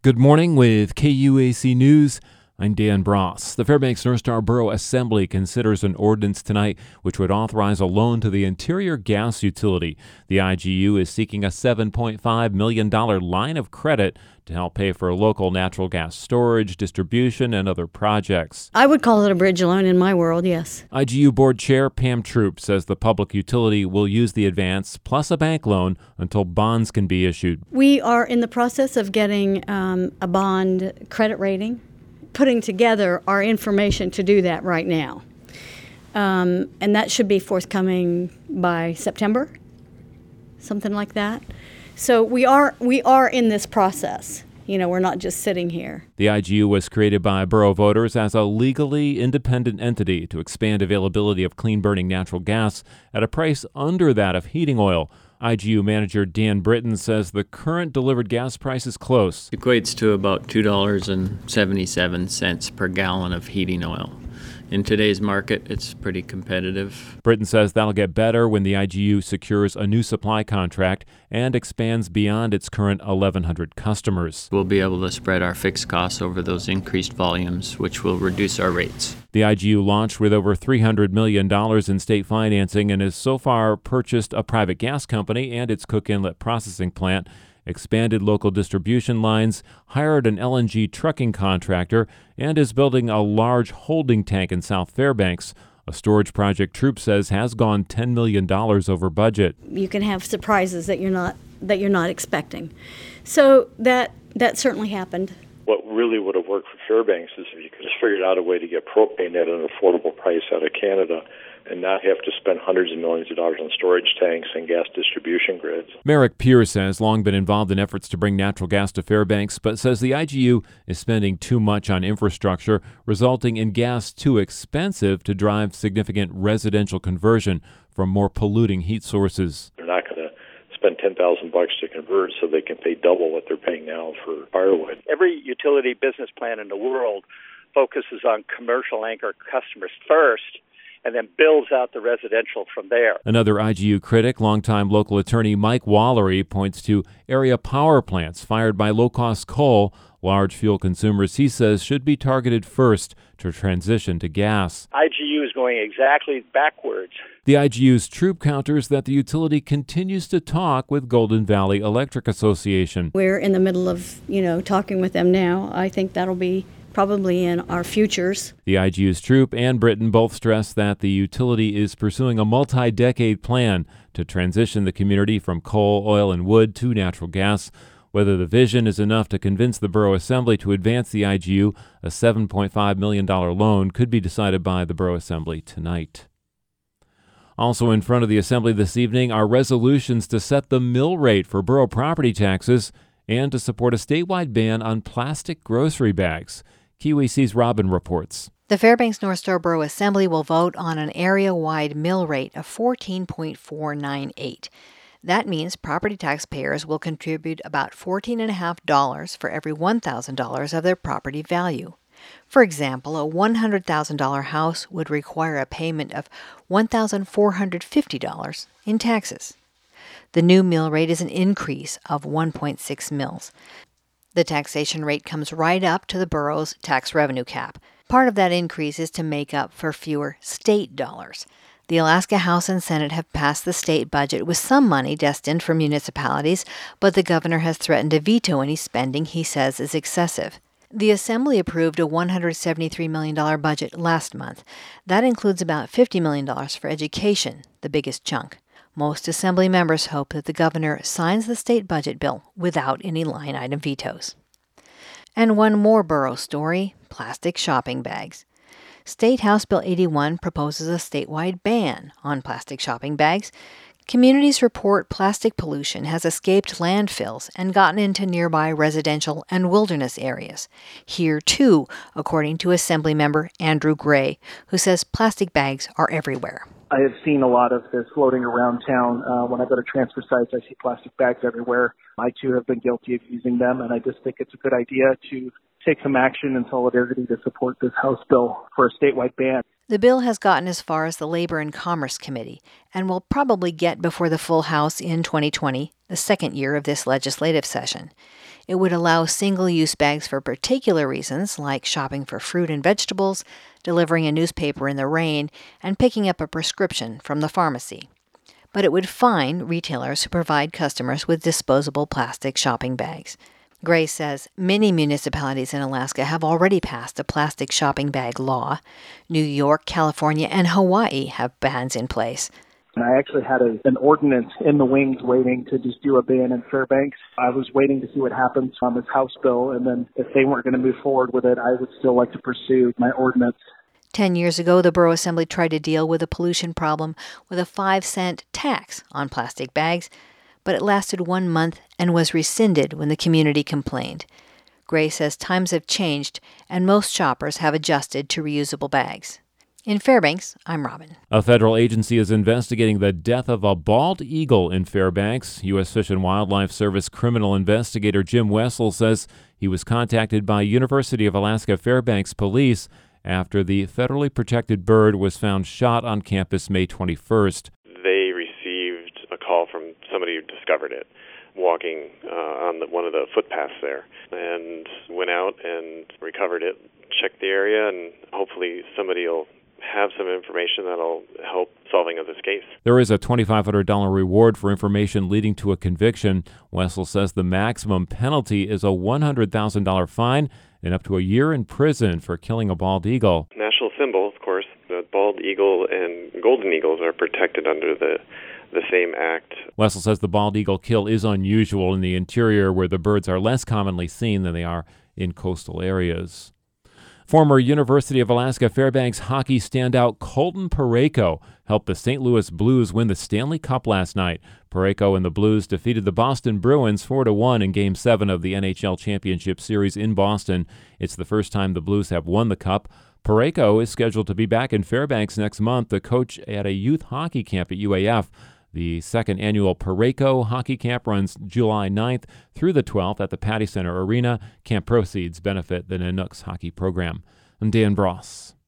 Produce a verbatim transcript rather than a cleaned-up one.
Good morning with K U A C News. I'm Dan Bross. The Fairbanks North Star Borough Assembly considers an ordinance tonight which would authorize a loan to the Interior Gas Utility. The I G U is seeking a seven point five million dollars line of credit to help pay for local natural gas storage, distribution, and other projects. I would call it a bridge loan in my world, yes. I G U Board Chair Pam Troop says the public utility will use the advance plus a bank loan until bonds can be issued. We are in the process of getting um, a bond credit rating, putting together our information to do that right now. Um, and that should be forthcoming by September, something like that. So we are we are in this process. You know, we're not just sitting here. The I G U was created by borough voters as a legally independent entity to expand availability of clean-burning natural gas at a price under that of heating oil. I G U manager Dan Britton says the current delivered gas price is close. It equates to about two dollars and seventy-seven cents per gallon of heating oil. In today's market, it's pretty competitive. Britton says that'll get better when the I G U secures a new supply contract and expands beyond its current eleven hundred customers. We'll be able to spread our fixed costs over those increased volumes, which will reduce our rates. The I G U launched with over three hundred million dollars in state financing and has so far purchased a private gas company and its Cook Inlet processing plant, expanded local distribution lines, hired an L N G trucking contractor, and is building a large holding tank in South Fairbanks. A storage project Troop says has gone ten million dollars over budget. You can have surprises that you're not that you're not expecting. So that that certainly happened. What really would have worked for Fairbanks is if you could have figured out a way to get propane at an affordable price out of Canada and not have to spend hundreds of millions of dollars on storage tanks and gas distribution grids. Merrick Pierce has long been involved in efforts to bring natural gas to Fairbanks, but says the I G U is spending too much on infrastructure, resulting in gas too expensive to drive significant residential conversion from more polluting heat sources. They're not going to spend ten thousand bucks to convert so they can pay double what they're paying now for firewood. Every utility business plan in the world focuses on commercial anchor customers first, and then builds out the residential from there. Another I G U critic, longtime local attorney Mike Wallery, points to area power plants fired by low-cost coal, large fuel consumers he says should be targeted first to transition to gas. I G U is going exactly backwards. The I G U's Troop counters that the utility continues to talk with Golden Valley Electric Association. We're in the middle of, you know, talking with them now. I think that'll be probably in our futures. The I G U's Troop and Britton both stress that the utility is pursuing a multi-decade plan to transition the community from coal, oil, and wood to natural gas. Whether the vision is enough to convince the Borough Assembly to advance the I G U, a seven point five million dollars loan could be decided by the Borough Assembly tonight. Also in front of the Assembly this evening are resolutions to set the mill rate for borough property taxes and to support a statewide ban on plastic grocery bags. K U A C's Robin reports. The Fairbanks North Star Borough Assembly will vote on an area-wide mill rate of fourteen point four nine eight. That means property taxpayers will contribute about fourteen point five dollars for every one thousand dollars of their property value. For example, a one hundred thousand dollars house would require a payment of one thousand four hundred fifty dollars in taxes. The new mill rate is an increase of one point six mils. The taxation rate comes right up to the borough's tax revenue cap. Part of that increase is to make up for fewer state dollars. The Alaska House and Senate have passed the state budget with some money destined for municipalities, but the governor has threatened to veto any spending he says is excessive. The Assembly approved a one hundred seventy-three million dollars budget last month. That includes about fifty million dollars for education, the biggest chunk. Most Assembly members hope that the governor signs the state budget bill without any line item vetoes. And one more borough story, plastic shopping bags. State House Bill eighty-one proposes a statewide ban on plastic shopping bags. Communities report plastic pollution has escaped landfills and gotten into nearby residential and wilderness areas. Here, too, according to Assemblymember Andrew Gray, who says plastic bags are everywhere. I have seen a lot of this floating around town. Uh, when I go to transfer sites, I see plastic bags everywhere. I, too, have been guilty of using them, and I just think it's a good idea to take some action in solidarity to support this House bill for a statewide ban. The bill has gotten as far as the Labor and Commerce Committee and will probably get before the full House in twenty twenty, the second year of this legislative session. It would allow single-use bags for particular reasons, like shopping for fruit and vegetables, delivering a newspaper in the rain, and picking up a prescription from the pharmacy. But it would fine retailers who provide customers with disposable plastic shopping bags. Gray says many municipalities in Alaska have already passed a plastic shopping bag law. New York, California, and Hawaii have bans in place. And I actually had a, an ordinance in the wings waiting to just do a ban in Fairbanks. I was waiting to see what happens on this House bill, and then if they weren't going to move forward with it, I would still like to pursue my ordinance. Ten years ago, the Borough Assembly tried to deal with a pollution problem with a five cent tax on plastic bags, but it lasted one month and was rescinded when the community complained. Gray says times have changed, and most shoppers have adjusted to reusable bags. In Fairbanks, I'm Robin. A federal agency is investigating the death of a bald eagle in Fairbanks. U S Fish and Wildlife Service criminal investigator Jim Wessel says he was contacted by University of Alaska Fairbanks police after the federally protected bird was found shot on campus May twenty-first. They received a call from somebody who discovered it walking uh, on the, one of the footpaths there, and went out and recovered it, checked the area, and hopefully somebody will have some information that'll help solving of this case. There is a twenty-five hundred dollars reward for information leading to a conviction. Wessel says the maximum penalty is a one hundred thousand dollars fine and up to a year in prison for killing a bald eagle. National symbol, of course. The bald eagle and golden eagles are protected under the the same act. Wessel says the bald eagle kill is unusual in the interior, where the birds are less commonly seen than they are in coastal areas. Former University of Alaska Fairbanks hockey standout Colton Parayko helped the Saint Louis Blues win the Stanley Cup last night. Parayko and the Blues defeated the Boston Bruins four to one in Game seven of the N H L Championship Series in Boston. It's the first time the Blues have won the Cup. Parayko is scheduled to be back in Fairbanks next month, the coach at a youth hockey camp at U A F. The second annual Parayko Hockey Camp runs July ninth through the twelfth at the Patty Center Arena. Camp proceeds benefit the Nanooks hockey program. I'm Dan Bross.